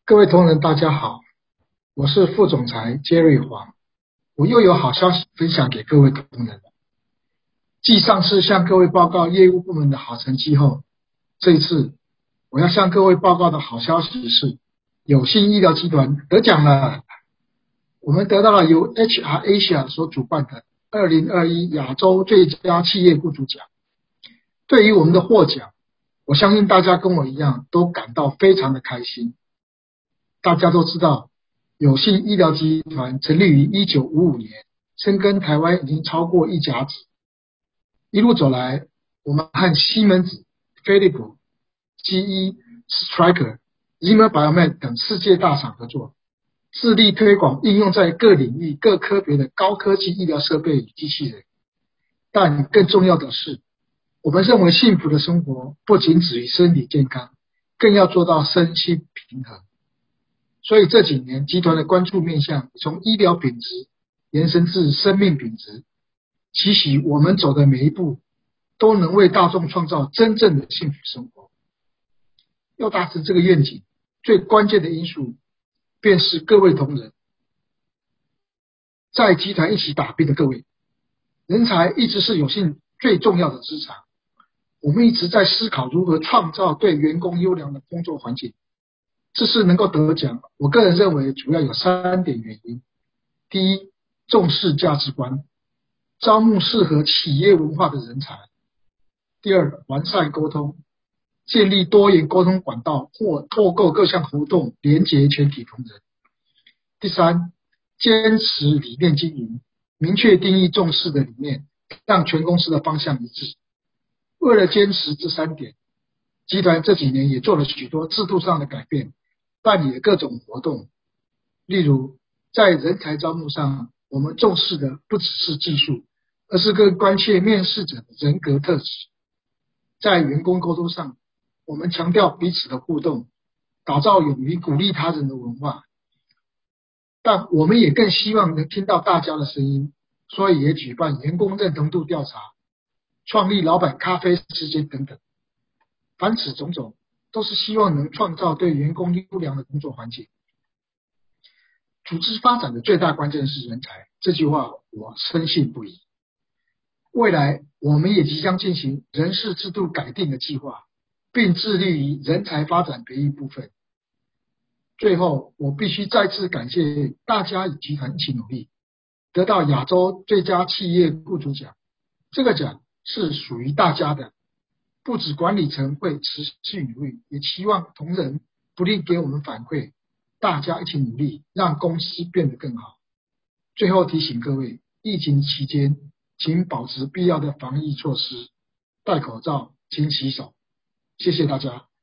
各位同仁，大家好，我是副总裁杰瑞黄，我又有好消息分享给各位同仁了。继上次向各位报告业务部门的好成绩后，这一次我要向各位报告的好消息是，友信医疗集团得奖了。我们得到了由 HR Asia 所主办的2021亚洲最佳企业雇主奖。对于我们的获奖，我相信大家跟我一样都感到非常的开心。大家都知道，友信医疗集团成立于1955年，深耕台湾已经超过一甲子。一路走来，我们和西门子、飞利浦、GE、Stryker、Zimmer Biomet 等世界大厂合作，致力推广应用在各领域、各科别的高科技医疗设备与机器人。但更重要的是，我们认为幸福的生活不仅止于身体健康，更要做到身心平衡。所以这几年集团的关注面向从医疗品质延伸至生命品质，期许我们走的每一步都能为大众创造真正的幸福生活。要达成这个愿景，最关键的因素便是各位同仁，在集团一起打拼的各位，人才一直是友信最重要的资产。我们一直在思考如何创造对员工优良的工作环境。这次能够得奖，我个人认为主要有3点原因。第一，重视价值观，招募适合企业文化的人才。第二，完善沟通，建立多元沟通管道或透过各项活动连结全体同仁。第三，坚持理念经营，明确定义重视的理念，让全公司的方向一致。为了坚持这3点，集团这几年也做了许多制度上的改变，办理了各种活动。例如在人才招募上，我们重视的不只是技术，而是更关切面试者的人格特质。在员工沟通上，我们强调彼此的互动，打造勇于鼓励他人的文化。但我们也更希望能听到大家的声音，所以也举办员工认同度调查，创立老板咖啡时间等等。凡此种种，都是希望能创造对员工优良的工作环境。组织发展的最大关键是人才，这句话我深信不疑。未来我们也即将进行人事制度改定的计划，并致力于人才发展培育部分。最后，我必须再次感谢大家与集团一起努力，得到亚洲最佳企业雇主奖。这个奖是属于大家的，不止管理层会持续努力，也期望同仁不吝给我们反馈，大家一起努力，让公司变得更好。最后提醒各位，疫情期间请保持必要的防疫措施，戴口罩、勤洗手。谢谢大家。